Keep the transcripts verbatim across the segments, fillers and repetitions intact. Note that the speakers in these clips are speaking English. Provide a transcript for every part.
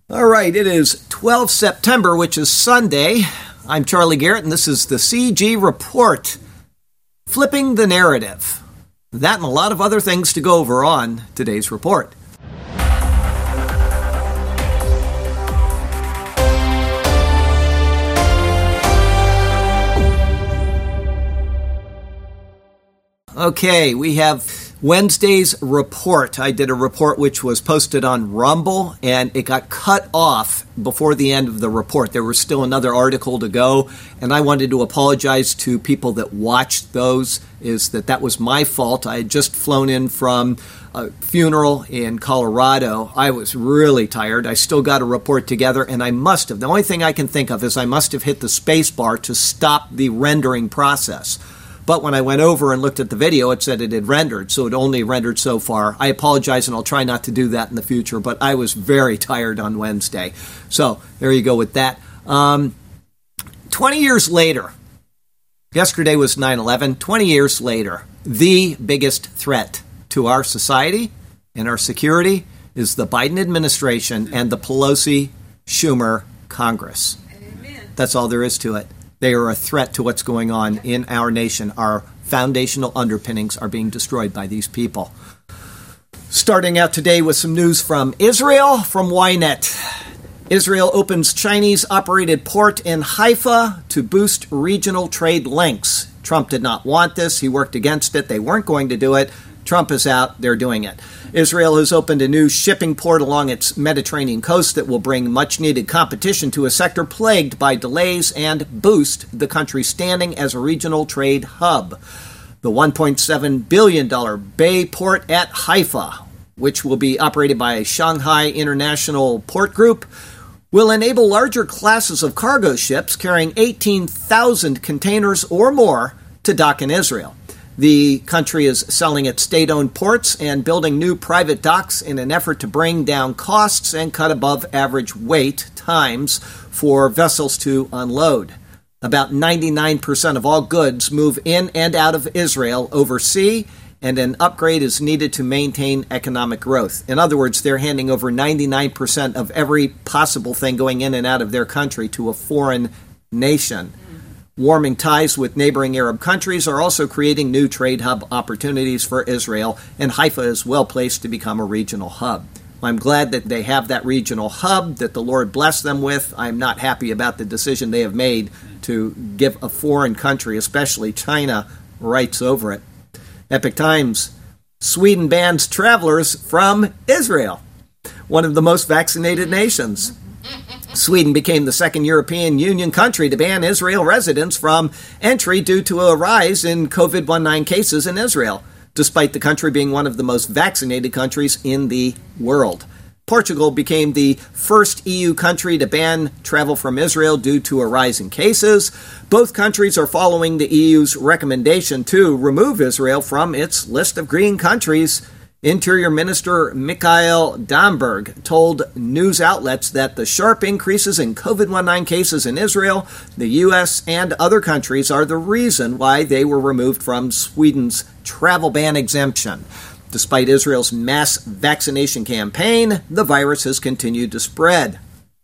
All right, it is the twelfth of September, which is Sunday. I'm Charlie Garrett, and this is the C G Report, flipping the narrative. That and a lot of other things to go over on today's report. Okay, we have Wednesday's report. I did a report which was posted on Rumble, and it got cut off before the end of the report. There was still another article to go, and I wanted to apologize to people that watched those, is that that was my fault. I had just flown in from a funeral in Colorado. I was really tired. I still got a report together, and I must have. The only thing I can think of is I must have hit the space bar to stop the rendering process. But when I went over and looked at the video, it said it had rendered, so it only rendered so far. I apologize, and I'll try not to do that in the future, but I was very tired on Wednesday. So there you go with that. Um, twenty years later, yesterday was nine eleven, twenty years later, the biggest threat to our society and our security is the Biden administration and the Pelosi-Schumer Congress. Amen. That's all there is to it. They are a threat to what's going on in our nation. Our foundational underpinnings are being destroyed by these people. Starting out today with some news from Israel, from Ynet. Israel opens Chinese-operated port in Haifa to boost regional trade links. Trump did not want this. He worked against it. They weren't going to do it. Trump is out. They're doing it. Israel has opened a new shipping port along its Mediterranean coast that will bring much-needed competition to a sector plagued by delays and boost the country's standing as a regional trade hub. The one point seven billion dollars Bay Port at Haifa, which will be operated by Shanghai International Port Group, will enable larger classes of cargo ships carrying eighteen thousand containers or more to dock in Israel. The country is selling its state-owned ports and building new private docks in an effort to bring down costs and cut above-average wait times for vessels to unload. About ninety-nine percent of all goods move in and out of Israel over sea, and an upgrade is needed to maintain economic growth. In other words, they're handing over ninety-nine percent of every possible thing going in and out of their country to a foreign nation. Warming ties with neighboring Arab countries are also creating new trade hub opportunities for Israel, and Haifa is well placed to become a regional hub. I'm glad that they have that regional hub that the Lord blessed them with. I'm not happy about the decision they have made to give a foreign country, especially China, rights over it. Epoch Times, Sweden bans travelers from Israel, one of the most vaccinated nations. Sweden became the second European Union country to ban Israel residents from entry due to a rise in covid nineteen cases in Israel, despite the country being one of the most vaccinated countries in the world. Portugal became the first E U country to ban travel from Israel due to a rise in cases. Both countries are following the E U's recommendation to remove Israel from its list of green countries. Interior Minister Mikael Damberg told news outlets that the sharp increases in covid nineteen cases in Israel, the U S, and other countries are the reason why they were removed from Sweden's travel ban exemption. Despite Israel's mass vaccination campaign, the virus has continued to spread.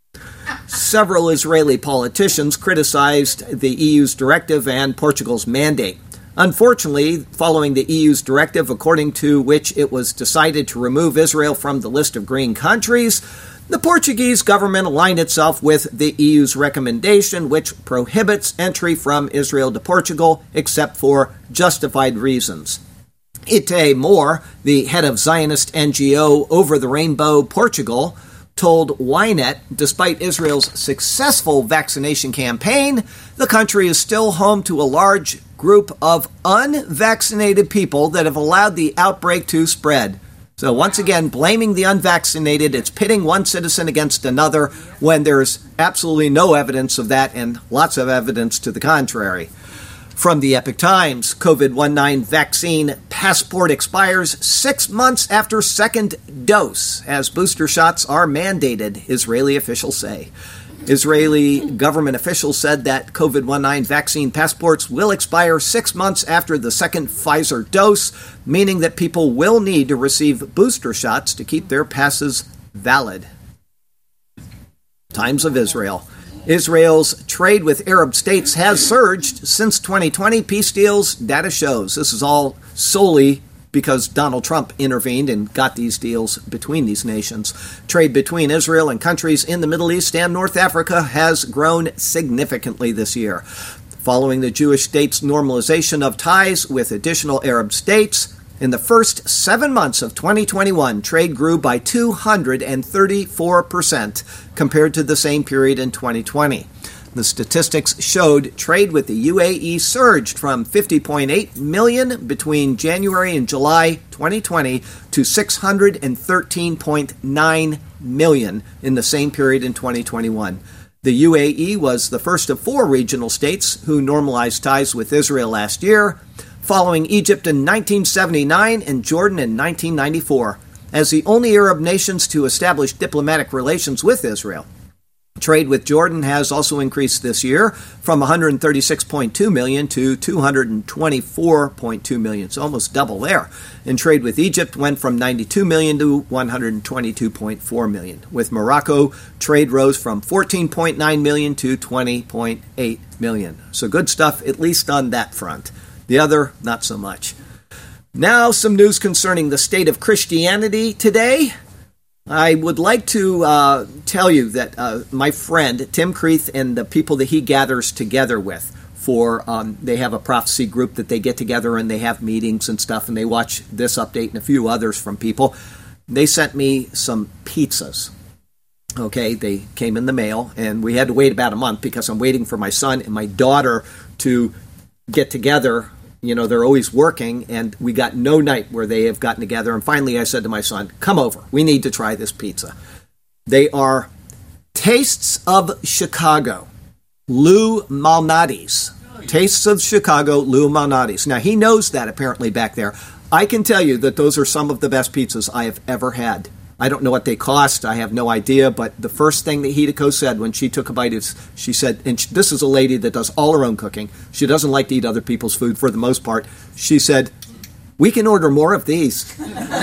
Several Israeli politicians criticized the E U's directive and Portugal's mandate. Unfortunately, following the E U's directive, according to which it was decided to remove Israel from the list of green countries, the Portuguese government aligned itself with the E U's recommendation, which prohibits entry from Israel to Portugal except for justified reasons. Itay Moore, the head of Zionist N G O Over the Rainbow Portugal, told Ynet, despite Israel's successful vaccination campaign, the country is still home to a large group of unvaccinated people that have allowed the outbreak to spread. So once again, blaming the unvaccinated, it's pitting one citizen against another when there's absolutely no evidence of that and lots of evidence to the contrary. From the Epoch Times, covid nineteen vaccine passport expires six months after second dose, as booster shots are mandated, Israeli officials say. Israeli government officials said that covid nineteen vaccine passports will expire six months after the second Pfizer dose, meaning that people will need to receive booster shots to keep their passes valid. Times of Israel. Israel's trade with Arab states has surged since twenty twenty. Peace deals, data shows. This is all solely because Donald Trump intervened and got these deals between these nations. Trade between Israel and countries in the Middle East and North Africa has grown significantly this year. Following the Jewish state's normalization of ties with additional Arab states, in the first seven months of twenty twenty-one, trade grew by two hundred thirty-four percent compared to the same period in twenty twenty. The statistics showed trade with the U A E surged from fifty point eight million dollars between January and July twenty twenty to six hundred thirteen point nine million dollars in the same period in twenty twenty-one. The U A E was the first of four regional states who normalized ties with Israel last year, following Egypt in nineteen seventy-nine and Jordan in nineteen ninety-four, as the only Arab nations to establish diplomatic relations with Israel. Trade with Jordan has also increased this year from one hundred thirty-six point two million dollars to two hundred twenty-four point two million dollars. It's almost double there. And trade with Egypt went from ninety-two million dollars to one hundred twenty-two point four million dollars. With Morocco, trade rose from fourteen point nine million dollars to twenty point eight million dollars. So good stuff, at least on that front. The other, not so much. Now, some news concerning the state of Christianity today. I would like to uh, tell you that uh, my friend, Tim Creeth, and the people that he gathers together with for, um, they have a prophecy group that they get together and they have meetings and stuff, and they watch this update and a few others from people. They sent me some pizzas. Okay, they came in the mail, and we had to wait about a month because I'm waiting for my son and my daughter to get together. You know, they're always working, and we got no night where they have gotten together. And finally, I said to my son, come over. We need to try this pizza. They are Tastes of Chicago, Lou Malnati's. Tastes of Chicago, Lou Malnati's. Now, he knows that apparently back there. I can tell you that those are some of the best pizzas I have ever had. I don't know what they cost. I have no idea. But the first thing that Hideko said when she took a bite is, she said, and this is a lady that does all her own cooking. She doesn't like to eat other people's food for the most part. She said, we can order more of these.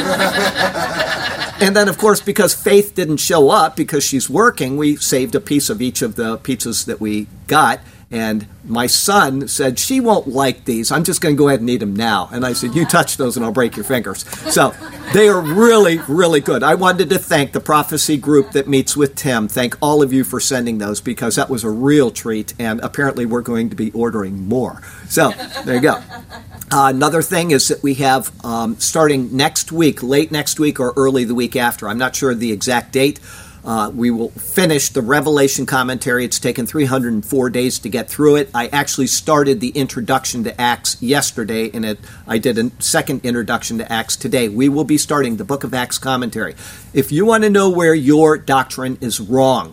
And then, of course, because Faith didn't show up because she's working, we saved a piece of each of the pizzas that we got. And my son said, she won't like these. I'm just going to go ahead and eat them now. And I said, you touch those and I'll break your fingers. So they are really, really good. I wanted to thank the prophecy group that meets with Tim. Thank all of you for sending those because that was a real treat. And apparently we're going to be ordering more. So there you go. Uh, another thing is that we have um, starting next week, late next week or early the week after. I'm not sure the exact date. Uh, we will finish the Revelation commentary. It's taken three hundred four days to get through it. I actually started the introduction to Acts yesterday, and it, I did a second introduction to Acts today. We will be starting the Book of Acts commentary. If you want to know where your doctrine is wrong,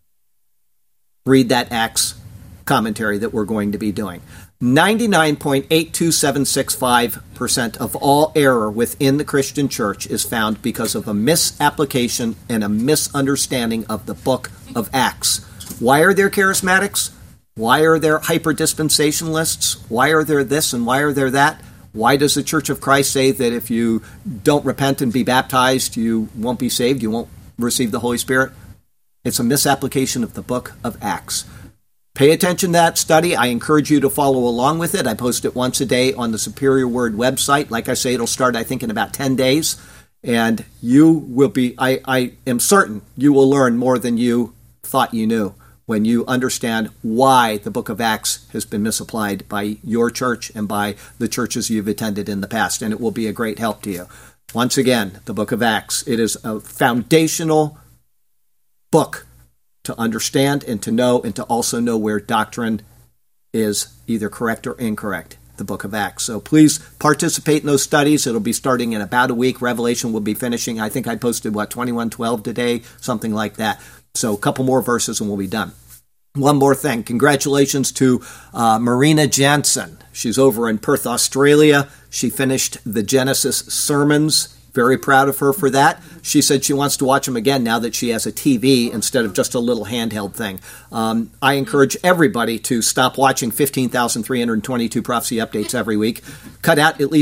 read that Acts commentary that we're going to be doing. ninety-nine point eight two seven six five percent of all error within the Christian church is found because of a misapplication and a misunderstanding of the book of Acts. Why are there charismatics? Why are there hyper-dispensationalists? Why are there this and why are there that? Why does the Church of Christ say that if you don't repent and be baptized, you won't be saved, you won't receive the Holy Spirit? It's a misapplication of the book of Acts. Pay attention to that study. I encourage you to follow along with it. I post it once a day on the Superior Word website. Like I say, it'll start, I think, in about ten days. And you will be, I, I am certain, you will learn more than you thought you knew when you understand why the book of Acts has been misapplied by your church and by the churches you've attended in the past. And it will be a great help to you. Once again, the book of Acts, it is a foundational book to understand and to know and to also know where doctrine is either correct or incorrect, the book of Acts. So please participate in those studies. It'll be starting in about a week. Revelation will be finishing. I think I posted, what, twenty-one twelve today, something like that. So a couple more verses and we'll be done. One more thing. Congratulations to uh, Marina Jansen. She's over in Perth, Australia. She finished the Genesis sermons. Very proud of her for that. She said she wants to watch them again now that she has a T V instead of just a little handheld thing. Um, I encourage everybody to stop watching fifteen thousand three hundred twenty-two prophecy updates every week. Cut out at least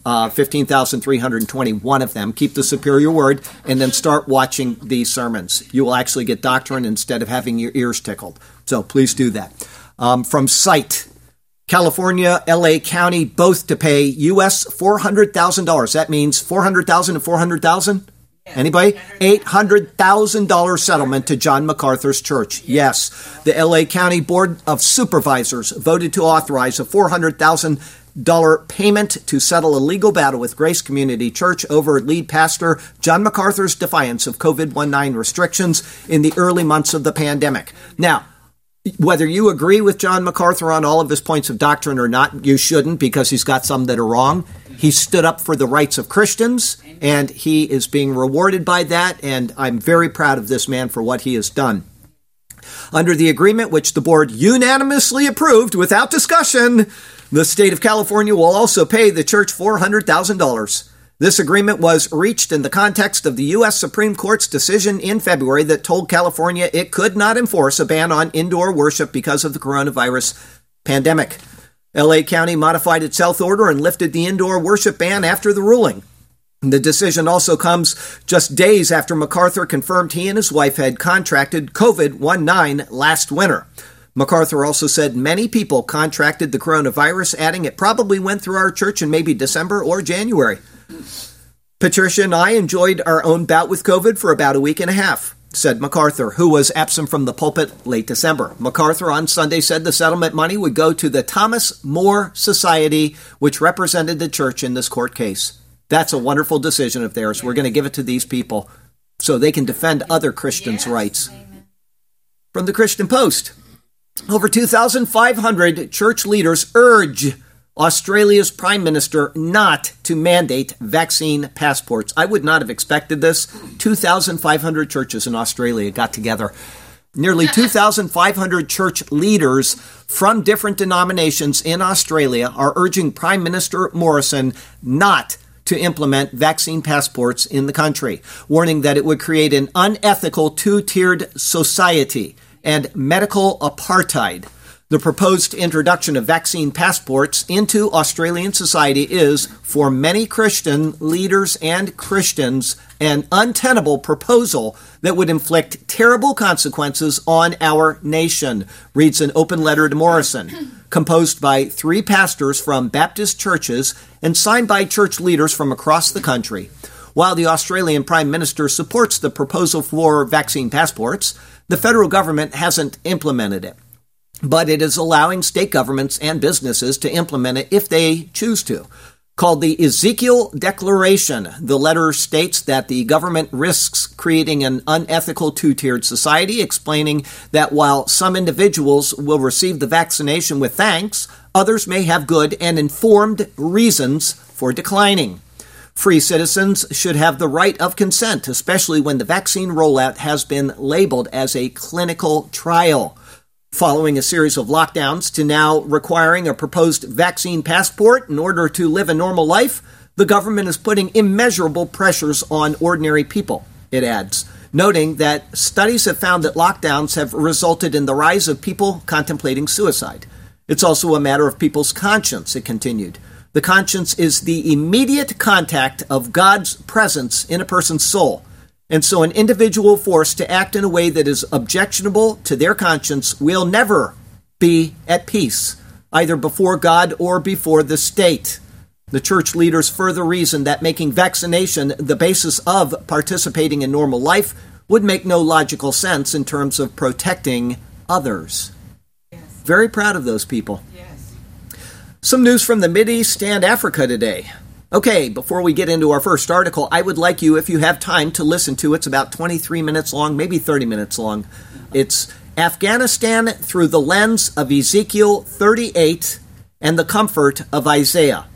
uh, fifteen thousand three hundred twenty-one of them. Keep the superior word, and then start watching these sermons. You will actually get doctrine instead of having your ears tickled. So please do that. Um, from Sight, California, L A County, both to pay U S four hundred thousand dollars. That means four hundred thousand dollars and four hundred thousand dollars? Anybody? eight hundred thousand dollars settlement to John MacArthur's church. Yes. The L A County Board of Supervisors voted to authorize a four hundred thousand dollars payment to settle a legal battle with Grace Community Church over lead pastor John MacArthur's defiance of COVID nineteen restrictions in the early months of the pandemic. Now, whether you agree with John MacArthur on all of his points of doctrine or not, you shouldn't, because he's got some that are wrong. He stood up for the rights of Christians, and he is being rewarded by that, and I'm very proud of this man for what he has done. Under the agreement, which the board unanimously approved without discussion, the state of California will also pay the church four hundred thousand dollars. This agreement was reached in the context of the U S Supreme Court's decision in February that told California it could not enforce a ban on indoor worship because of the coronavirus pandemic. L A County modified its health order and lifted the indoor worship ban after the ruling. The decision also comes just days after MacArthur confirmed he and his wife had contracted COVID nineteen last winter. MacArthur also said many people contracted the coronavirus, adding it probably went through our church in maybe December or January. Patricia and I enjoyed our own bout with COVID for about a week and a half, said MacArthur, who was absent from the pulpit late December. MacArthur on Sunday said the settlement money would go to the Thomas More Society, which represented the church in this court case. That's a wonderful decision of theirs. We're going to give it to these people so they can defend other Christians' yes. rights. Amen. From the Christian Post, over two thousand five hundred church leaders urge Australia's Prime Minister not to mandate vaccine passports. I would not have expected this. two thousand five hundred churches in Australia got together. Nearly two thousand five hundred church leaders from different denominations in Australia are urging Prime Minister Morrison not to implement vaccine passports in the country, warning that it would create an unethical two-tiered society and medical apartheid. The proposed introduction of vaccine passports into Australian society is, for many Christian leaders and Christians, an untenable proposal that would inflict terrible consequences on our nation, reads an open letter to Morrison, composed by three pastors from Baptist churches and signed by church leaders from across the country. While the Australian Prime Minister supports the proposal for vaccine passports, the federal government hasn't implemented it. But it is allowing state governments and businesses to implement it if they choose to. Called the Ezekiel Declaration, the letter states that the government risks creating an unethical two-tiered society, explaining that while some individuals will receive the vaccination with thanks, others may have good and informed reasons for declining. Free citizens should have the right of consent, especially when the vaccine rollout has been labeled as a clinical trial. Following a series of lockdowns to now requiring a proposed vaccine passport in order to live a normal life, the government is putting immeasurable pressures on ordinary people, it adds, noting that studies have found that lockdowns have resulted in the rise of people contemplating suicide. It's also a matter of people's conscience, it continued. The conscience is the immediate contact of God's presence in a person's soul. And so an individual forced to act in a way that is objectionable to their conscience will never be at peace, either before God or before the state. The church leaders further reason that making vaccination the basis of participating in normal life would make no logical sense in terms of protecting others. Yes. Very proud of those people. Yes. Some news from the Mideast and Africa today. Okay, before we get into our first article, I would like you, if you have time, to listen to it. It's about twenty-three minutes long, maybe thirty minutes long. It's Afghanistan through the lens of Ezekiel thirty-eight and the comfort of Isaiah.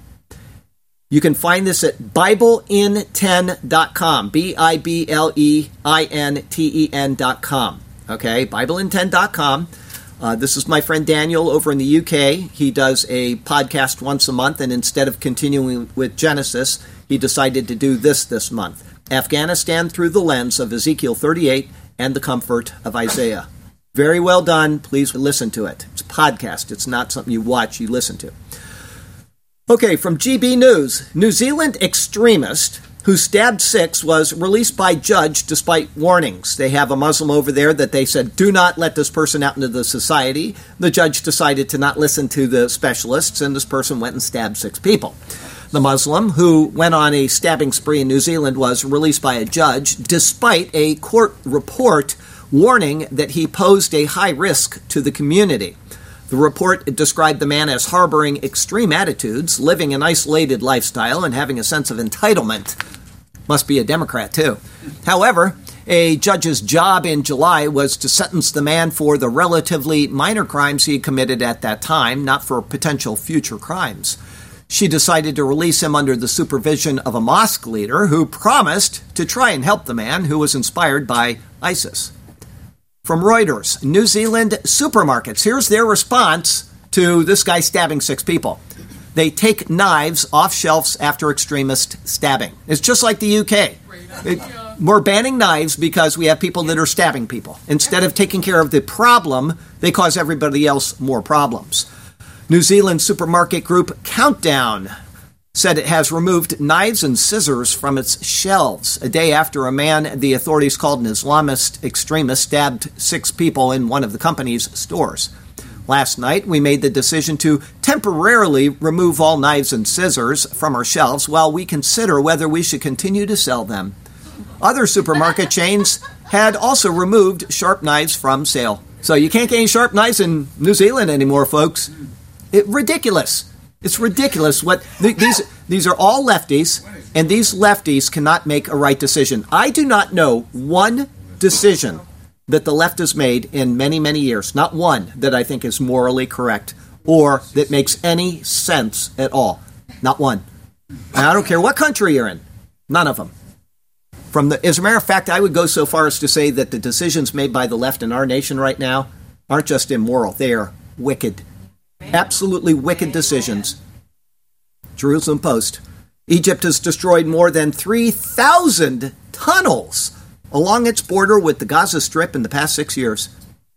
You can find this at Bible in ten dot com, B I B L E I N T E N dot com. Okay, Bible in ten dot com. Uh, this is my friend Daniel over in the U K. He does a podcast once a month, and instead of continuing with Genesis, he decided to do this this month. Afghanistan through the lens of Ezekiel thirty-eight and the comfort of Isaiah. Very well done. Please listen to it. It's a podcast. It's not something you watch, you listen to. Okay, from G B News, New Zealand extremist who stabbed six was released by judge despite warnings. They have a Muslim over there that they said, do not let this person out into the society. The judge decided to not listen to the specialists, and this person went and stabbed six people. The Muslim, who went on a stabbing spree in New Zealand, was released by a judge despite a court report warning that he posed a high risk to the community. The report described the man as harboring extreme attitudes, living an isolated lifestyle, and having a sense of entitlement. Must be a Democrat, too. However, a judge's job in July was to sentence the man for the relatively minor crimes he committed at that time, not for potential future crimes. She decided to release him under the supervision of a mosque leader who promised to try and help the man, who was inspired by ISIS. From Reuters, New Zealand supermarkets. Here's their response to this guy stabbing six people. They take knives off shelves after extremist stabbing. It's just like the U K. It, we're banning knives because we have people that are stabbing people. Instead of taking care of the problem, they cause everybody else more problems. New Zealand supermarket group Countdown said it has removed knives and scissors from its shelves a day after a man the authorities called an Islamist extremist stabbed six people in one of the company's stores. Last night, we made the decision to temporarily remove all knives and scissors from our shelves while we consider whether we should continue to sell them. Other supermarket chains had also removed sharp knives from sale. So you can't get any sharp knives in New Zealand anymore, folks. It, ridiculous. It's ridiculous. What th- these these are all lefties, and these lefties cannot make a right decision. I do not know one decision that the left has made in many, many years, not one that I think is morally correct or that makes any sense at all. Not one. And I don't care what country you're in. None of them. From the, as a matter of fact, I would go so far as to say that the decisions made by the left in our nation right now aren't just immoral. They are wicked. Absolutely wicked decisions. Jerusalem Post. Egypt has destroyed more than three thousand tunnels along its border with the Gaza Strip in the past six years.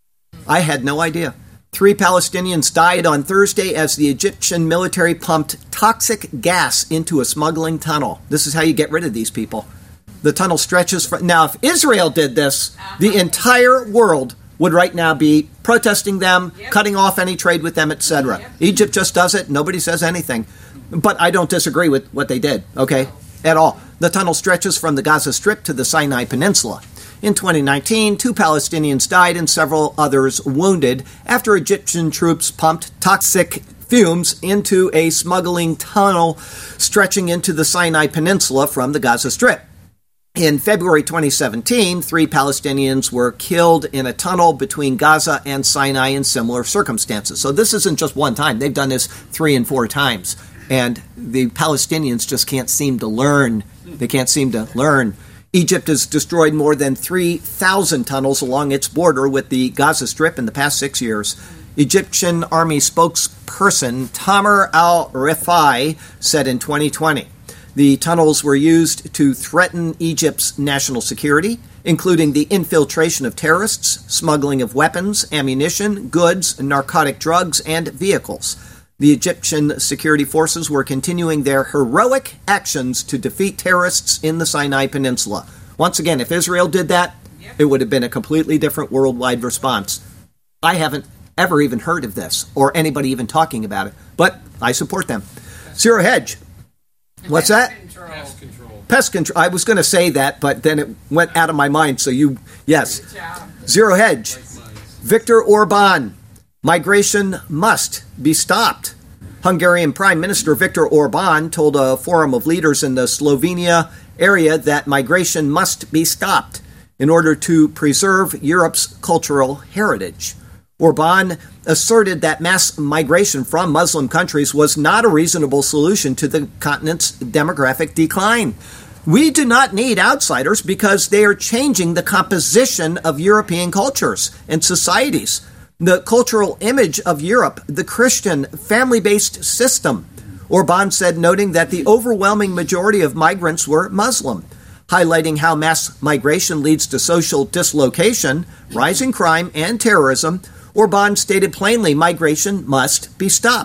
I had no idea. Three Palestinians died on Thursday as the Egyptian military pumped toxic gas into a smuggling tunnel. This is how you get rid of these people. The tunnel stretches from... Now, if Israel did this, the entire world would right now be protesting them, yep. cutting off any trade with them, et cetera. Yep. Egypt just does it. Nobody says anything. But I don't disagree with what they did, okay, at all. The tunnel stretches from the Gaza Strip to the Sinai Peninsula. In twenty nineteen, two Palestinians died and several others wounded after Egyptian troops pumped toxic fumes into a smuggling tunnel stretching into the Sinai Peninsula from the Gaza Strip. In February twenty seventeen, three Palestinians were killed in a tunnel between Gaza and Sinai in similar circumstances. So this isn't just one time. They've done this three and four times. And the Palestinians just can't seem to learn. They can't seem to learn. Egypt has destroyed more than three thousand tunnels along its border with the Gaza Strip in the past six years. Egyptian army spokesperson Tamer al-Rifai said in twenty twenty, the tunnels were used to threaten Egypt's national security, including the infiltration of terrorists, smuggling of weapons, ammunition, goods, narcotic drugs, and vehicles. The Egyptian security forces were continuing their heroic actions to defeat terrorists in the Sinai Peninsula. Once again, if Israel did that, it would have been a completely different worldwide response. I haven't ever even heard of this, or anybody even talking about it, but I support them. Zero Hedge. What's that? Control. Pest control. Pest control. I was going to say that, but then it went out of my mind, so you, yes. Zero Hedge. Viktor Orban. Migration must be stopped. Hungarian Prime Minister Viktor Orban told a forum of leaders in the Slovenia area that migration must be stopped in order to preserve Europe's cultural heritage. Orban asserted that mass migration from Muslim countries was not a reasonable solution to the continent's demographic decline. We do not need outsiders because they are changing the composition of European cultures and societies. The cultural image of Europe, the Christian family-based system, Orban said, noting that the overwhelming majority of migrants were Muslim, highlighting how mass migration leads to social dislocation, rising crime, and terrorism. Orban stated plainly migration must be stopped.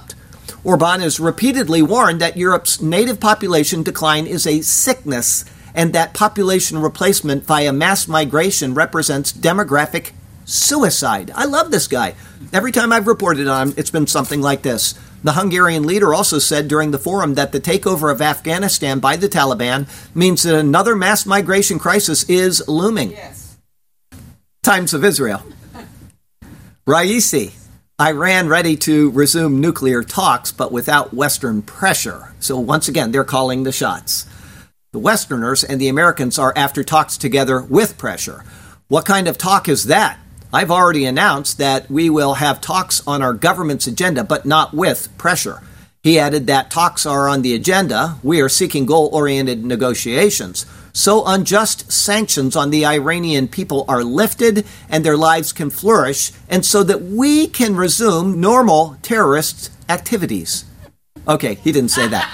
Orban has repeatedly warned that Europe's native population decline is a sickness and that population replacement via mass migration represents demographic suicide. I love this guy. Every time I've reported on him, it's been something like this. The Hungarian leader also said during the forum that the takeover of Afghanistan by the Taliban means that another mass migration crisis is looming. Yes. Times of Israel. Raisi. Iran ready to resume nuclear talks, but without Western pressure. So once again, they're calling the shots. The Westerners and the Americans are after talks together with pressure. What kind of talk is that? I've already announced that we will have talks on our government's agenda, but not with pressure. He added that talks are on the agenda. We are seeking goal-oriented negotiations. So unjust sanctions on the Iranian people are lifted and their lives can flourish, and so that we can resume normal terrorist activities. Okay, he didn't say that.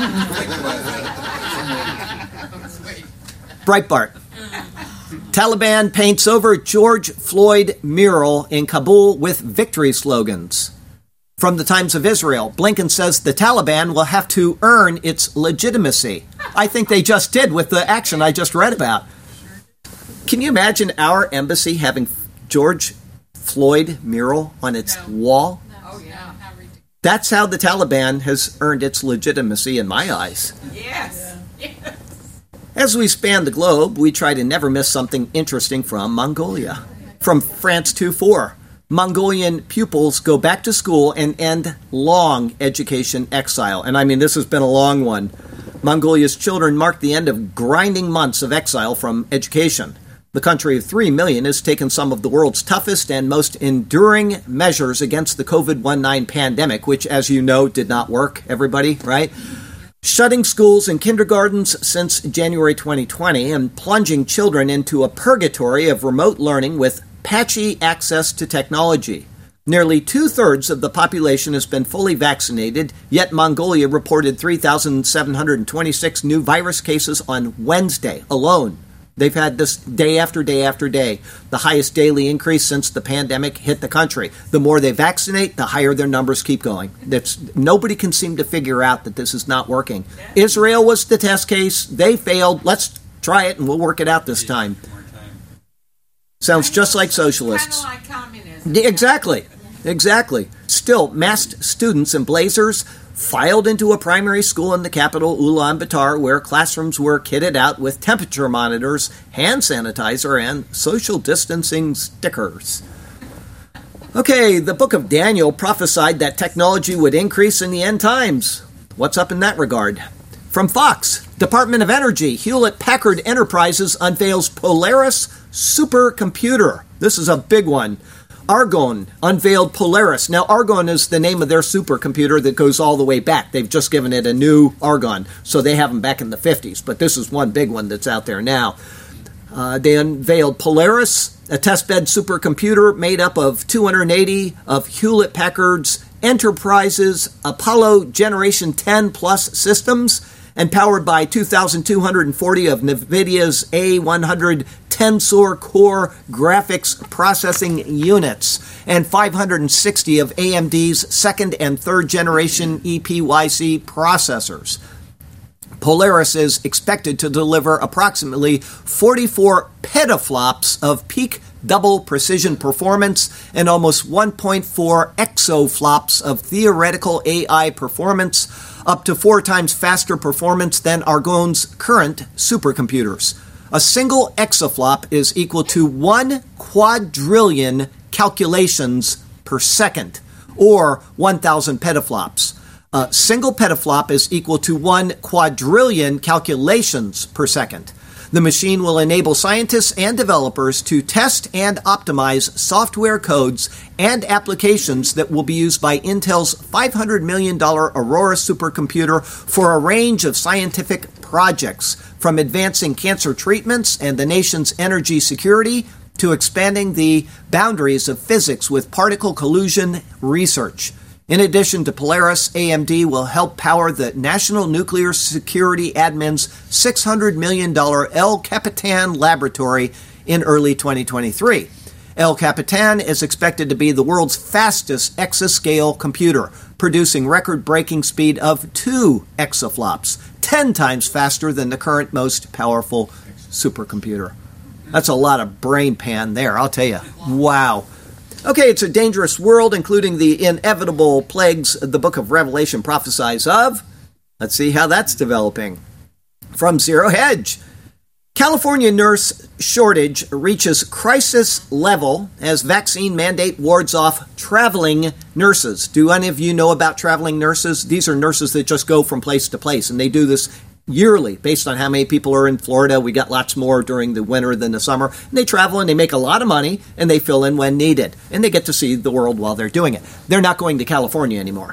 Breitbart. Taliban paints over George Floyd mural in Kabul with victory slogans. From the Times of Israel, Blinken says the Taliban will have to earn its legitimacy. I think they just did with the action I just read about. Can you imagine our embassy having George Floyd mural on its no. wall? No. Oh, yeah. That's how the Taliban has earned its legitimacy in my eyes. Yes. Yeah. Yes. As we span the globe, we try to never miss something interesting from Mongolia. From France two four, Mongolian pupils go back to school and end long education exile. And I mean, this has been a long one. Mongolia's children mark the end of grinding months of exile from education. The country of three million has taken some of the world's toughest and most enduring measures against the covid nineteen pandemic, which, as you know, did not work, everybody, right? Shutting schools and kindergartens since January twenty twenty and plunging children into a purgatory of remote learning with patchy access to technology. Nearly two-thirds of the population has been fully vaccinated, yet Mongolia reported three thousand seven hundred twenty-six new virus cases on Wednesday alone. They've had this day after day after day, the highest daily increase since the pandemic hit the country. The more they vaccinate, the higher their numbers keep going. That's, nobody can seem to figure out that this is not working. Israel was the test case. They failed. Let's try it, and we'll work it out this time. Sounds just like socialists. Kind of like communism. Exactly. Exactly. Still, masked students in blazers filed into a primary school in the capital, Ulaanbaatar, where classrooms were kitted out with temperature monitors, hand sanitizer, and social distancing stickers. Okay, the book of Daniel prophesied that technology would increase in the end times. What's up in that regard? From Fox, Department of Energy, Hewlett-Packard Enterprises unveils Polaris supercomputer. This is a big one. Argonne unveiled Polaris. Now, Argonne is the name of their supercomputer that goes all the way back. They've just given it a new Argonne, so they have them back in the fifties. But this is one big one that's out there now. Uh, they unveiled Polaris, a testbed supercomputer made up of two hundred eighty of Hewlett-Packard's Enterprise's Apollo Generation ten Plus systems, and powered by two thousand two hundred forty of NVIDIA's A one hundred Tensor Core graphics processing units, and five hundred sixty of A M D's second and third generation E P Y C processors. Polaris is expected to deliver approximately forty-four petaflops of peak double precision performance and almost one point four exaflops of theoretical A I performance, up to four times faster performance than Argonne's current supercomputers. A single exaflop is equal to one quadrillion calculations per second, or one thousand petaflops. A single petaflop is equal to one quadrillion calculations per second. The machine will enable scientists and developers to test and optimize software codes and applications that will be used by Intel's five hundred million dollars Aurora supercomputer for a range of scientific projects, from advancing cancer treatments and the nation's energy security to expanding the boundaries of physics with particle collision research. In addition to Polaris, A M D will help power the National Nuclear Security Admin's six hundred million dollars El Capitan laboratory in early twenty twenty-three. El Capitan is expected to be the world's fastest exascale computer, producing record-breaking speed of two exaflops, ten times faster than the current most powerful supercomputer. That's a lot of brain pan there, I'll tell you. Wow. Okay, it's a dangerous world, including the inevitable plagues the book of Revelation prophesies of. Let's see how that's developing. From Zero Hedge. California nurse shortage reaches crisis level as vaccine mandate wards off traveling nurses. Do any of you know about traveling nurses? These are nurses that just go from place to place, and they do this yearly based on how many people are in Florida. We got lots more during the winter than the summer. And they travel and they make a lot of money, and they fill in when needed. And they get to see the world while they're doing it. They're not going to California anymore.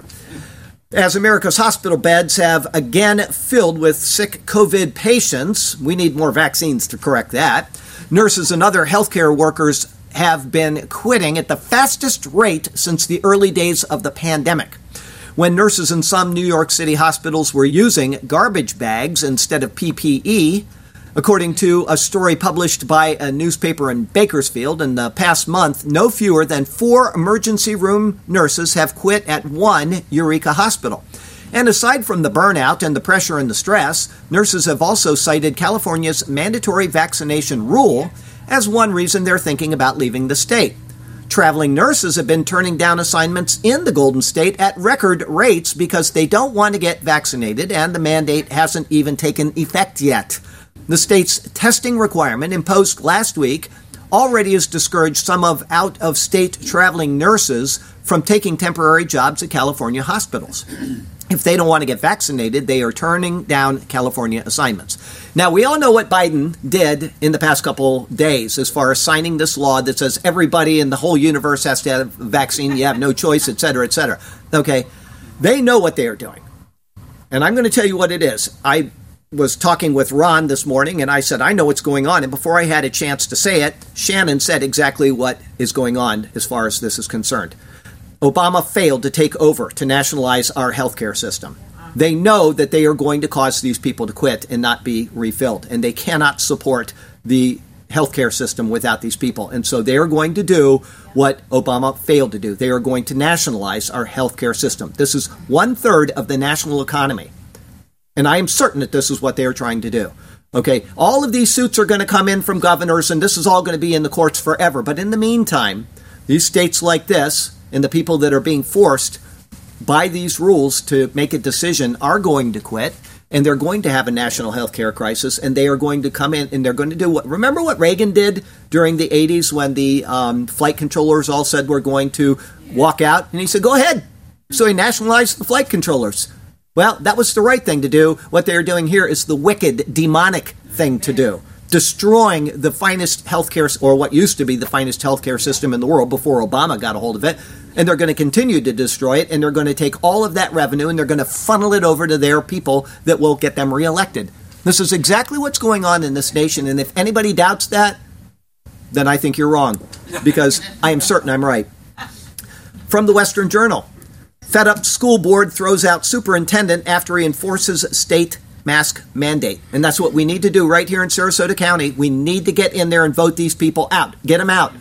As America's hospital beds have again filled with sick COVID patients, we need more vaccines to correct that. Nurses and other healthcare workers have been quitting at the fastest rate since the early days of the pandemic, when nurses in some New York City hospitals were using garbage bags instead of P P E. According to a story published by a newspaper in Bakersfield, in the past month, no fewer than four emergency room nurses have quit at one Eureka hospital. And aside from the burnout and the pressure and the stress, nurses have also cited California's mandatory vaccination rule as one reason they're thinking about leaving the state. Traveling nurses have been turning down assignments in the Golden State at record rates because they don't want to get vaccinated, and the mandate hasn't even taken effect yet. The state's testing requirement imposed last week already has discouraged some of out-of-state traveling nurses from taking temporary jobs at California hospitals. If they don't want to get vaccinated, they are turning down California assignments. Now, we all know what Biden did in the past couple days as far as signing this law that says everybody in the whole universe has to have a vaccine, you have no choice, et cetera, et cetera. Okay, they know what they are doing. And I'm going to tell you what it is. I was talking with Ron this morning, and I said, I know what's going on. And before I had a chance to say it, Shannon said exactly what is going on as far as this is concerned. Obama failed to take over to nationalize our healthcare system. They know that they are going to cause these people to quit and not be refilled, and they cannot support the healthcare system without these people. And so they are going to do what Obama failed to do. They are going to nationalize our healthcare system. This is one third of the national economy. And I am certain that this is what they are trying to do. Okay, all of these suits are going to come in from governors, and this is all going to be in the courts forever. But in the meantime, these states like this and the people that are being forced by these rules to make a decision are going to quit, and they're going to have a national health care crisis, and they are going to come in and they're going to do what? Remember what Reagan did during the eighties when the um, flight controllers all said we're going to walk out? And he said, go ahead. So he nationalized the flight controllers. Well, that was the right thing to do. What they're doing here is the wicked, demonic thing to do. Destroying the finest healthcare, or what used to be the finest healthcare system in the world before Obama got a hold of it. And they're going to continue to destroy it, and they're going to take all of that revenue, and they're going to funnel it over to their people that will get them reelected. This is exactly what's going on in this nation, and if anybody doubts that, then I think you're wrong, because I am certain I'm right. From the Western Journal. Fed up school board throws out superintendent after he enforces state mask mandate. And that's what we need to do right here in Sarasota County. We need to get in there and vote these people out. Get them out.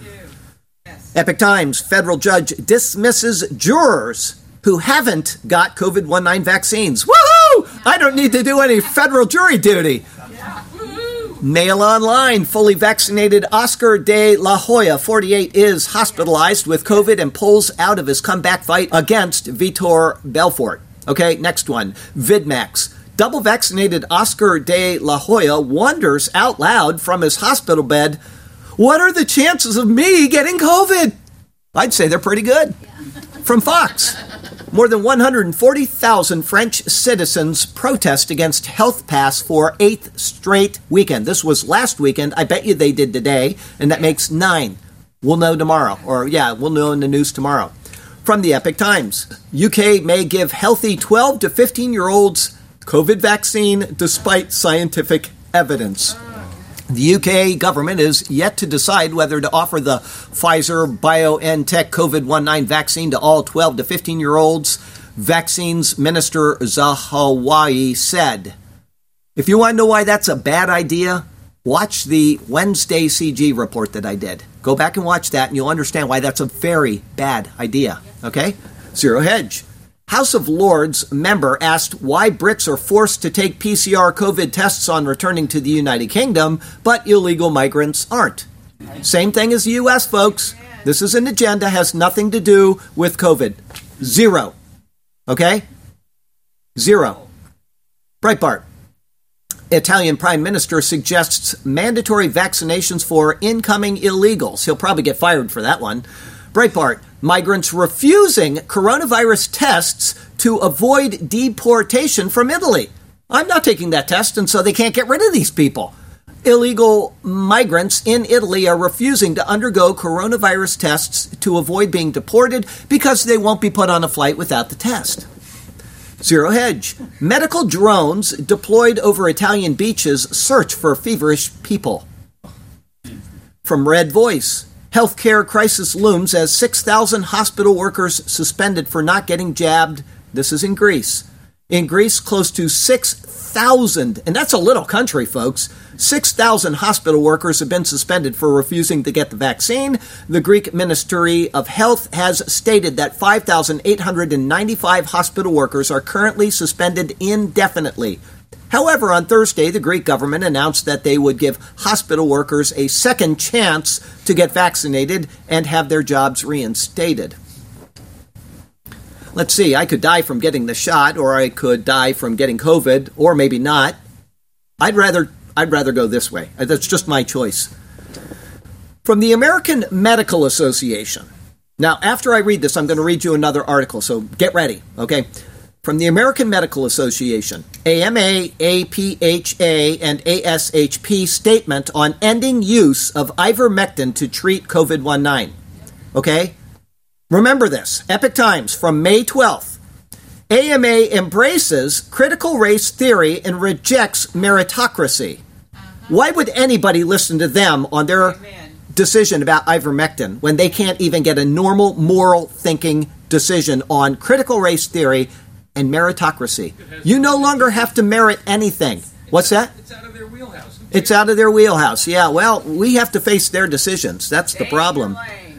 Yes. Epic Times, federal judge dismisses jurors who haven't got COVID nineteen vaccines. Woohoo! I don't need to do any federal jury duty. Mail Online, fully vaccinated Oscar de la Hoya, forty-eight, is hospitalized with COVID and pulls out of his comeback fight against Vitor Belfort. Okay, next one. VidMax. Double vaccinated Oscar de la Hoya wonders out loud from his hospital bed, what are the chances of me getting COVID? I'd say they're pretty good. From Fox. More than one hundred forty thousand French citizens protest against Health Pass for eighth straight weekend. This was last weekend. I bet you they did today, and that makes nine. We'll know tomorrow. Or, yeah, we'll know in the news tomorrow. From the Epic Times. U K may give healthy twelve to fifteen-year-olds COVID vaccine despite scientific evidence. The U K government is yet to decide whether to offer the Pfizer-BioNTech COVID nineteen vaccine to all twelve to fifteen-year-olds. Vaccines Minister Zahawi said, if you want to know why that's a bad idea, Watch the Wednesday C G report that I did. Go back and watch that, and you'll understand why that's a very bad idea. Okay? Zero Hedge. House of Lords member asked why Brits are forced to take P C R COVID tests on returning to the United Kingdom, but illegal migrants aren't. Same thing as the U S, folks. This is an agenda, has nothing to do with COVID. Zero. Okay? Zero. Breitbart. Italian Prime Minister suggests mandatory vaccinations for incoming illegals. He'll probably get fired for that one. Breitbart. Migrants refusing coronavirus tests to avoid deportation from Italy. I'm not taking that test, and so they can't get rid of these people. Illegal migrants in Italy are refusing to undergo coronavirus tests to avoid being deported because they won't be put on a flight without the test. Zero Hedge. Medical drones deployed over Italian beaches search for feverish people. From Red Voice. Healthcare crisis looms as six thousand hospital workers suspended for not getting jabbed. This is in Greece. In Greece, close to six thousand, and that's a little country, folks, six thousand hospital workers have been suspended for refusing to get the vaccine. The Greek Ministry of Health has stated that five thousand eight hundred ninety-five hospital workers are currently suspended indefinitely. However, on Thursday, the Greek government announced that they would give hospital workers a second chance to get vaccinated and have their jobs reinstated. Let's see, I could die from getting the shot, or I could die from getting COVID, or maybe not. I'd rather I'd rather go this way. That's just my choice. From the American Medical Association. Now, after I read this, I'm going to read you another article, so get ready, okay? From the American Medical Association, A M A, A P H A, and A S H P statement on ending use of ivermectin to treat COVID nineteen. Okay? Remember this. Epic Times from May twelfth. A M A embraces critical race theory and rejects meritocracy. Why would anybody listen to them on their decision about ivermectin when they can't even get a normal, moral thinking decision on critical race theory and meritocracy? You no longer have to merit anything. What's that? It's out of their wheelhouse. It's out of their wheelhouse. Yeah, well, we have to face their decisions. That's the problem.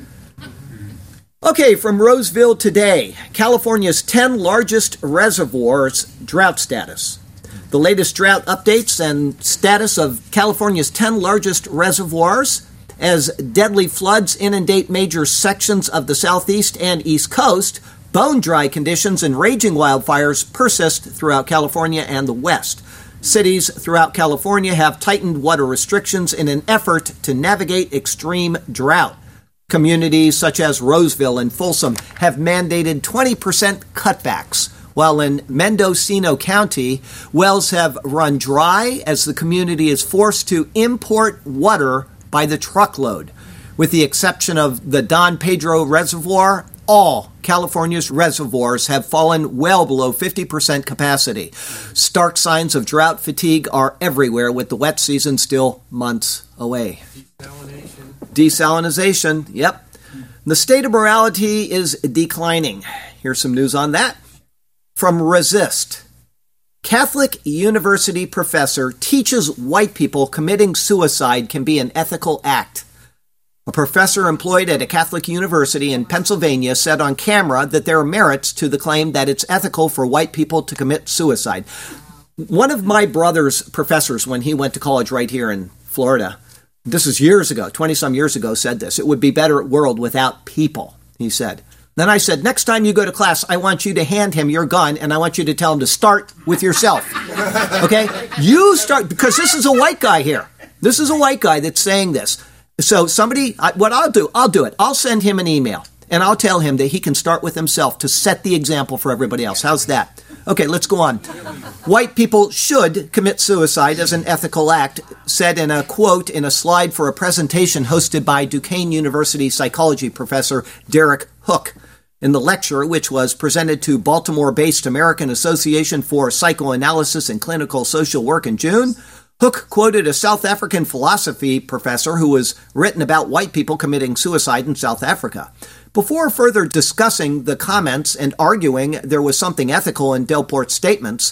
Okay, from Roseville Today, California's ten largest reservoirs drought status. The latest drought updates and status of California's ten largest reservoirs as deadly floods inundate major sections of the southeast and east coast. Bone-dry conditions and raging wildfires persist throughout California and the West. Cities throughout California have tightened water restrictions in an effort to navigate extreme drought. Communities such as Roseville and Folsom have mandated twenty percent cutbacks, while in Mendocino County, wells have run dry as the community is forced to import water by the truckload. With the exception of the Don Pedro Reservoir, all California's reservoirs have fallen well below fifty percent capacity. Stark signs of drought fatigue are everywhere, with the wet season still months away. Desalination. Desalinization, yep. The state of morality is declining. Here's some news on that. From Resist. Catholic University professor teaches white people committing suicide can be an ethical act. A professor employed at a Catholic university in Pennsylvania said on camera that there are merits to the claim that it's ethical for white people to commit suicide. One of my brother's professors, when he went to college right here in Florida, this is years ago, twenty-some years ago, said this. It would be better a world without people, he said. Then I said, next time you go to class, I want you to hand him your gun, and I want you to tell him to start with yourself. Okay? You start, because this is a white guy here. This is a white guy that's saying this. So somebody, what I'll do, I'll do it. I'll send him an email, and I'll tell him that he can start with himself to set the example for everybody else. How's that? Okay, let's go on. White people should commit suicide as an ethical act, said in a quote in a slide for a presentation hosted by Duquesne University psychology professor Derek Hook. In the lecture, which was presented to Baltimore-based American Association for Psychoanalysis and Clinical Social Work in June, Hook quoted a South African philosophy professor who has written about white people committing suicide in South Africa. Before further discussing the comments and arguing there was something ethical in Delport's statements,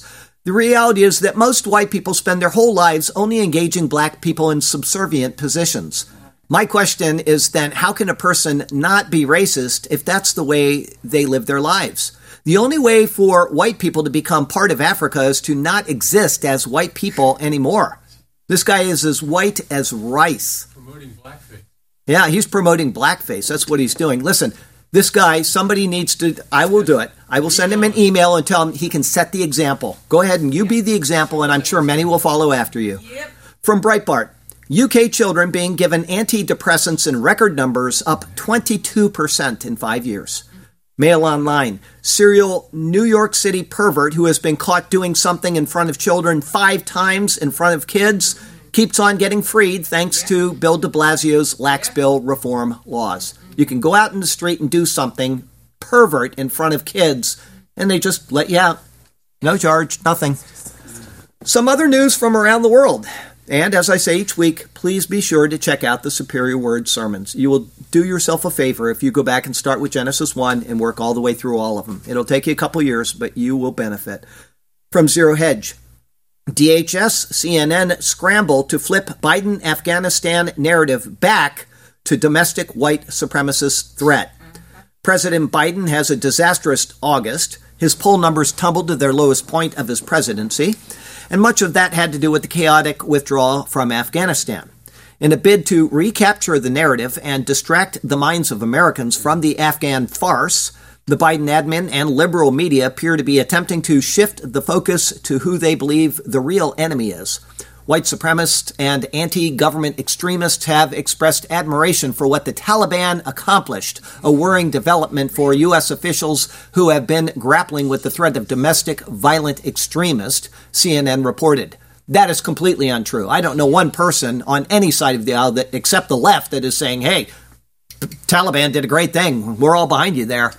The reality is that most white people spend their whole lives only engaging black people in subservient positions. My question is then, how can a person not be racist if that's the way they live their lives? The only way for white people to become part of Africa is to not exist as white people anymore. This guy is as white as rice. Promoting blackface. Yeah, he's promoting blackface. That's what he's doing. Listen, this guy, somebody needs to, I will do it. I will send him an email and tell him he can set the example. Go ahead and you be the example, and I'm sure many will follow after you. Yep. From Breitbart, U K children being given antidepressants in record numbers, up twenty-two percent in five years. Mail Online, serial New York City pervert who has been caught doing something in front of children five times in front of kids keeps on getting freed thanks to Bill de Blasio's lax bill reform laws. You can go out in the street and do something, pervert, in front of kids, and they just let you out. No charge, nothing. Some other news from around the world. And as I say each week, please be sure to check out the Superior Word sermons. You will do yourself a favor if you go back and start with Genesis one and work all the way through all of them. It'll take you a couple years, but you will benefit. From Zero Hedge, D H S, C N N scramble to flip Biden-Afghanistan narrative back to domestic white supremacist threat. President Biden has a disastrous August. His poll numbers tumbled to their lowest point of his presidency, and much of that had to do with the chaotic withdrawal from Afghanistan. In a bid to recapture the narrative and distract the minds of Americans from the Afghan farce, the Biden admin and liberal media appear to be attempting to shift the focus to who they believe the real enemy is. White supremacists and anti-government extremists have expressed admiration for what the Taliban accomplished, a worrying development for U S officials who have been grappling with the threat of domestic violent extremists, C N N reported. That is completely untrue. I don't know one person on any side of the aisle, that, except the left, that is saying, hey, Taliban did a great thing. We're all behind you there.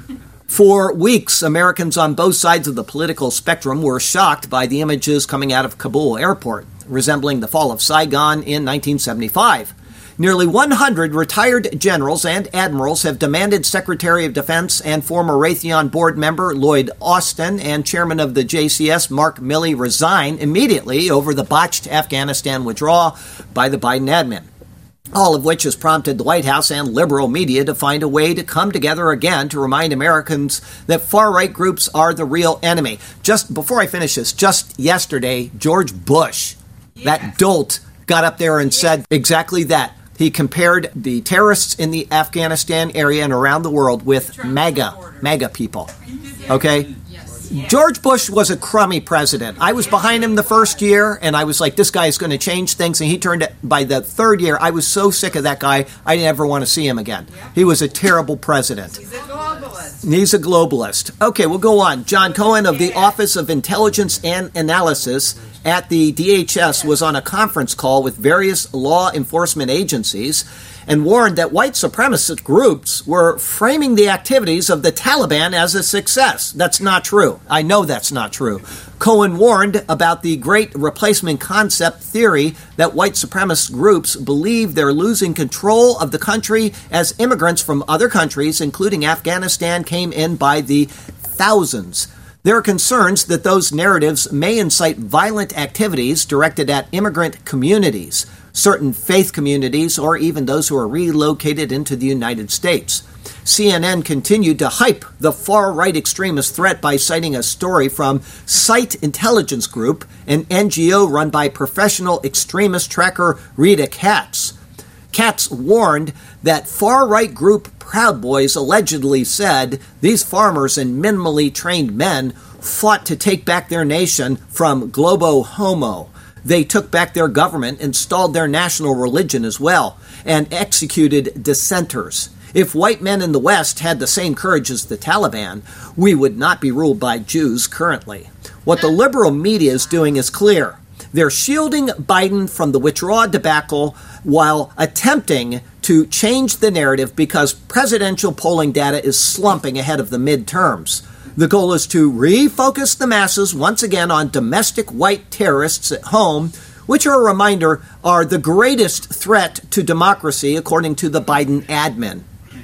For weeks, Americans on both sides of the political spectrum were shocked by the images coming out of Kabul airport, resembling the fall of Saigon in nineteen seventy-five. Nearly one hundred retired generals and admirals have demanded Secretary of Defense and former Raytheon board member Lloyd Austin and chairman of the J C S Mark Milley resign immediately over the botched Afghanistan withdrawal by the Biden admin. All of which has prompted the White House and liberal media to find a way to come together again to remind Americans that far-right groups are the real enemy. Just before I finish this, just yesterday, George Bush, yes. that dolt, got up there and yes. said exactly that. He compared the terrorists in the Afghanistan area and around the world with Trump MAGA, supporters. MAGA people. Okay? George Bush was a crummy president. I was behind him the first year, and I was like, this guy is going to change things, and he turned it. By the third year, I was so sick of that guy, I didn't ever want to see him again. He was a terrible president. He's a globalist. He's a globalist. Okay, we'll go on. John Cohen of the Office of Intelligence and Analysis at the D H S was on a conference call with various law enforcement agencies and warned that white supremacist groups were framing the activities of the Taliban as a success. That's not true. I know that's not true. Cohen warned about the great replacement concept theory that white supremacist groups believe they're losing control of the country as immigrants from other countries, including Afghanistan, came in by the thousands. There are concerns that those narratives may incite violent activities directed at immigrant communities, certain faith communities, or even those who are relocated into the United States. C N N continued to hype the far-right extremist threat by citing a story from Site Intelligence Group, an N G O run by professional extremist tracker Rita Katz. Katz warned that far-right group Proud Boys allegedly said these farmers and minimally trained men fought to take back their nation from Globo Homo. They took back their government, installed their national religion as well, and executed dissenters. If white men in the West had the same courage as the Taliban, we would not be ruled by Jews currently. What the liberal media is doing is clear. They're shielding Biden from the withdrawal debacle while attempting to change the narrative because presidential polling data is slumping ahead of the midterms. The goal is to refocus the masses once again on domestic white terrorists at home, which, are a reminder, are the greatest threat to democracy, according to the Biden admin.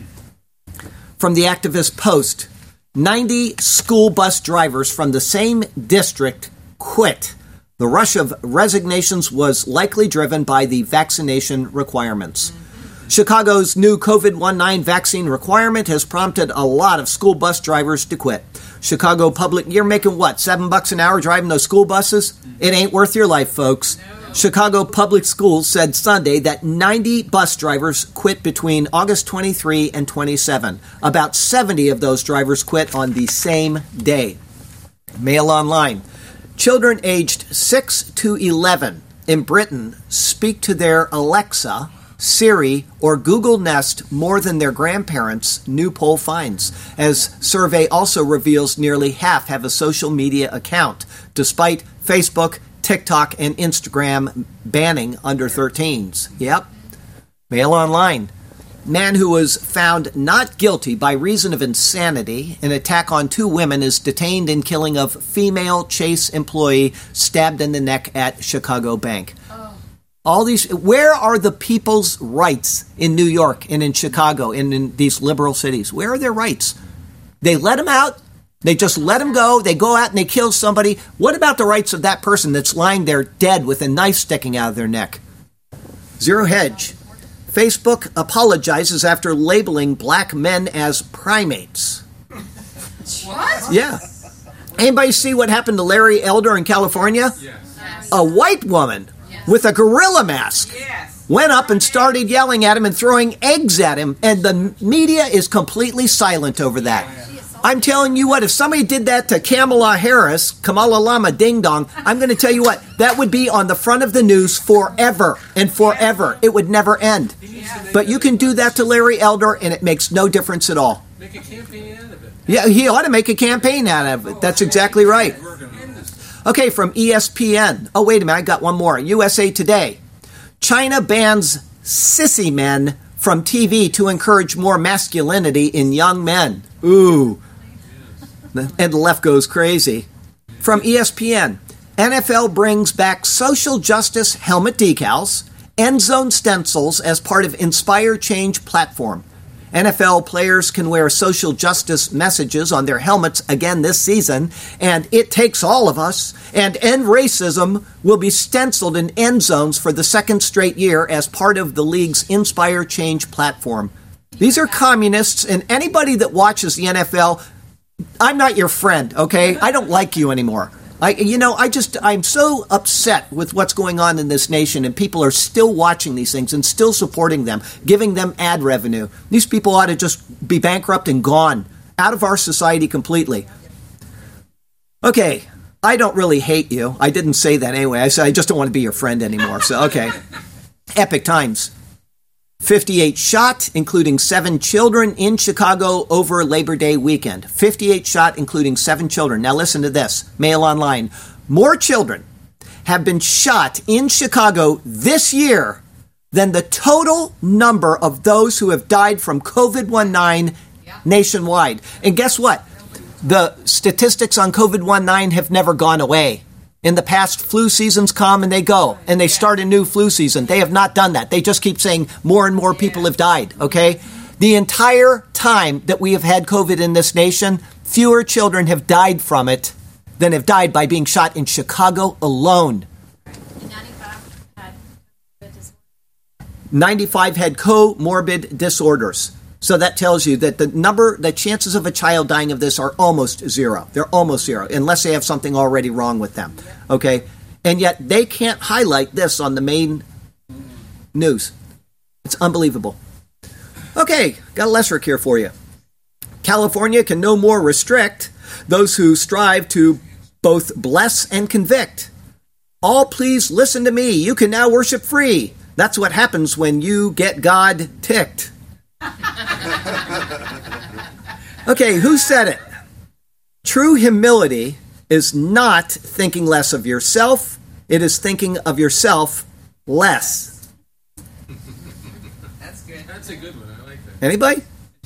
From the Activist Post, ninety school bus drivers from the same district quit. The rush of resignations was likely driven by the vaccination requirements. Chicago's new COVID nineteen vaccine requirement has prompted a lot of school bus drivers to quit. Chicago Public, you're making what, seven bucks an hour driving those school buses? It ain't worth your life, folks. Chicago Public Schools said Sunday that ninety bus drivers quit between August twenty-third and twenty-seventh. About seventy of those drivers quit on the same day. Mail Online. Children aged six to eleven in Britain speak to their Alexa, Siri, or Google Nest more than their grandparents, new poll finds. As survey also reveals nearly half have a social media account, despite Facebook, TikTok, and Instagram banning under thirteens. Yep. Mail Online. Man who was found not guilty by reason of insanity, an attack on two women, is detained in killing of female Chase employee stabbed in the neck at Chicago Bank. Oh. All these, where are the people's rights in New York and in Chicago and in these liberal cities? Where are their rights? They let them out. They just let them go. They go out and they kill somebody. What about the rights of that person that's lying there dead with a knife sticking out of their neck? Zero Hedge. Facebook apologizes after labeling black men as primates. What? Yeah. Anybody see what happened to Larry Elder in California? Yes. A white woman yes. with a gorilla mask yes. went up and started yelling at him and throwing eggs at him, and the media is completely silent over that. I'm telling you what, if somebody did that to Kamala Harris, Kamala Lama Ding Dong, I'm going to tell you what, that would be on the front of the news forever and forever. It would never end. But you can do that to Larry Elder, and it makes no difference at all. Make a campaign out of it. Yeah, he ought to make a campaign out of it. That's exactly right. Okay, from E S P N. Oh, wait a minute, I got one more. U S A Today. China bans sissy men from T V to encourage more masculinity in young men. Ooh. And the left goes crazy. From E S P N, N F L brings back social justice helmet decals, end zone stencils as part of Inspire Change platform. N F L players can wear social justice messages on their helmets again this season, and it takes all of us, and end racism will be stenciled in end zones for the second straight year as part of the league's Inspire Change platform. These are communists, and anybody that watches the N F L, I'm not your friend, okay? I don't like you anymore. I, you know, I just, I'm so upset with what's going on in this nation, and people are still watching these things and still supporting them, giving them ad revenue. These people ought to just be bankrupt and gone, out of our society completely. Okay, I don't really hate you. I didn't say that anyway. I said I just don't want to be your friend anymore, so okay. Epic Times. fifty-eight shot, including seven children in Chicago over Labor Day weekend. fifty-eight shot, including seven children. Now listen to this. Mail Online. More children have been shot in Chicago this year than the total number of those who have died from COVID nineteen nationwide. And guess what? The statistics on COVID nineteen have never gone away. In the past, flu seasons come and they go, and they start a new flu season. They have not done that. They just keep saying more and more people have died, okay? The entire time that we have had COVID in this nation, fewer children have died from it than have died by being shot in Chicago alone. ninety-five had comorbid disorders. So that tells you that the number, the chances of a child dying of this are almost zero. They're almost zero, unless they have something already wrong with them. Okay? And yet they can't highlight this on the main news. It's unbelievable. Okay, got a lesser here for you. California can no more restrict those who strive to both bless and convict. All please listen to me. You can now worship free. That's what happens when you get God ticked. Okay, who said it? True humility is not thinking less of yourself. It is thinking of yourself less. That's good. That's a good one. I like that. Anybody?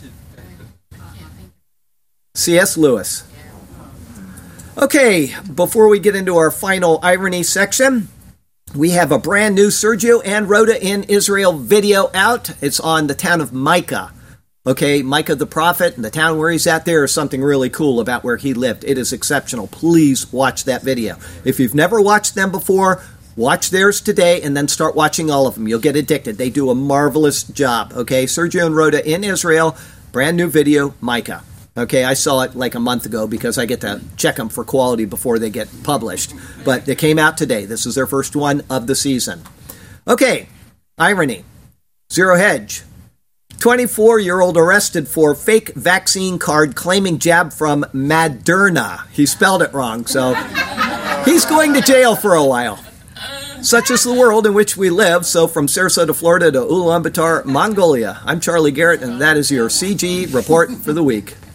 C S Lewis. Okay, before we get into our final irony section, we have a brand new Sergio and Rhoda in Israel video out. It's on the town of Micah. Okay, Micah the prophet and the town where he's at, there is something really cool about where he lived. It is exceptional. Please watch that video. If you've never watched them before, watch theirs today and then start watching all of them. You'll get addicted. They do a marvelous job. Okay, Sergio and Rhoda in Israel, brand new video, Micah. Okay, I saw it like a month ago because I get to check them for quality before they get published. But they came out today. This is their first one of the season. Okay, irony. Zero Hedge. twenty-four-year-old arrested for fake vaccine card claiming jab from Moderna. He spelled it wrong, so he's going to jail for a while. Such is the world in which we live. So from Sarasota, Florida to Ulaanbaatar, Mongolia, I'm Charlie Garrett, and that is your C G report for the week.